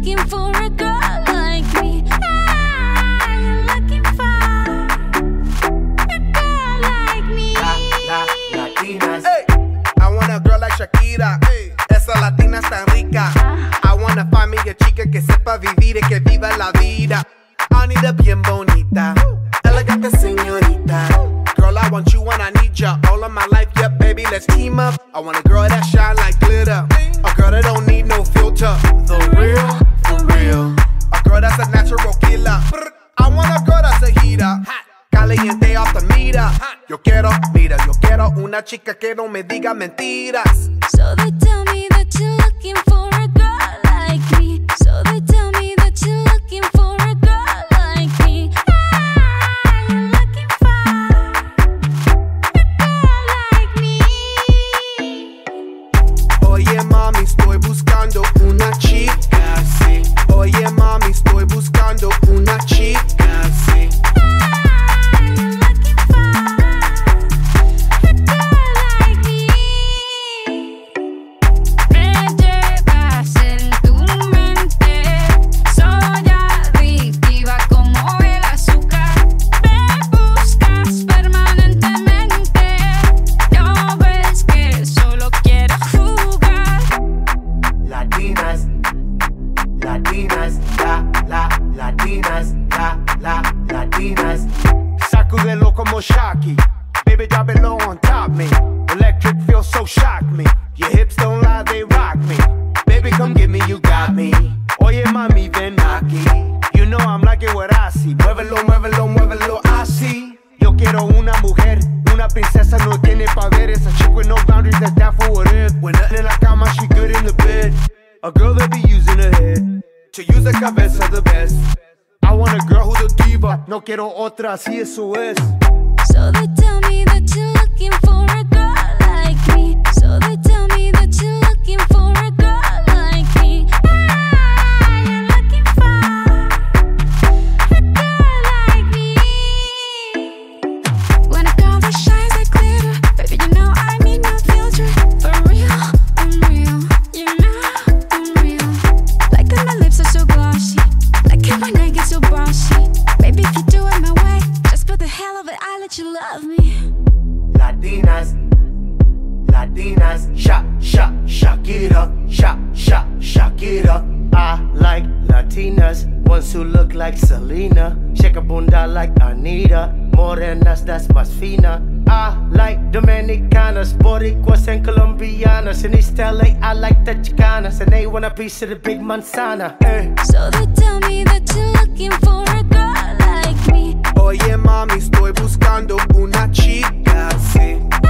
looking for a girl like me? Are you looking for a girl like me? Latinas. Hey, I want a girl like Shakira. Hey, esa latina está rica. I wanna find me a chica que sepa vivir y que viva la vida. I need a bien bonita, elegante señorita. Girl, I want you when I need ya. All of my life, yeah, baby, let's team up. I want a girl that shine like glitter, a girl that don't need no filter. The real, for real. A girl that's a natural killer. I want a girl that's a heater, caliente off the meter. Yo quiero una chica que no me diga mentiras. So they tell me that you're looking for a girl like me. So they tell me that you're looking for a girl like me. Are you looking for a girl like me? Oye mami, estoy buscando una chica, sí. Oye mami, estoy buscando una chica, sí. Latinas. Sacudelo como Shocky. Baby, drop it low on top me. Electric feels so shock me. Your hips don't lie, they rock me. Baby, come get me, you got me. Oye, mami, ven aquí. You know I'm liking what I see. Muévelo, muévelo, muévelo, así. Yo quiero una mujer, una princesa, no tiene poderes. A chick with no boundaries, that's down for what is. When nothing in la cama, she good in the bed. A girl that be using her head to use the cabeza the best. I want a girl who's a diva. No quiero otra, así eso es. So they tell me that you're looking for a girl like me. So they tell me that you're looking for a girl like me. Are you looking for a girl like me? When a girl that shines like glitter, baby, you know I need no filter. For real, I'm real. You know I'm real. Like that my lips are so glossy. Like that my neck is so bossy. Baby, if you do it my way, just for the hell of it, I'll let you love me. Latinas, Shakira, Shakira. I like Latinas, ones who look like Selena. Shake a bunda like Anita, morenas, that's más fina. I like Dominicanas, Boricuas and Colombianas. In East LA, I like the Chicanas, and they want a piece of the big manzana. So they tell me that you're looking for a girl like me. Oye mami, estoy buscando una chica, sí.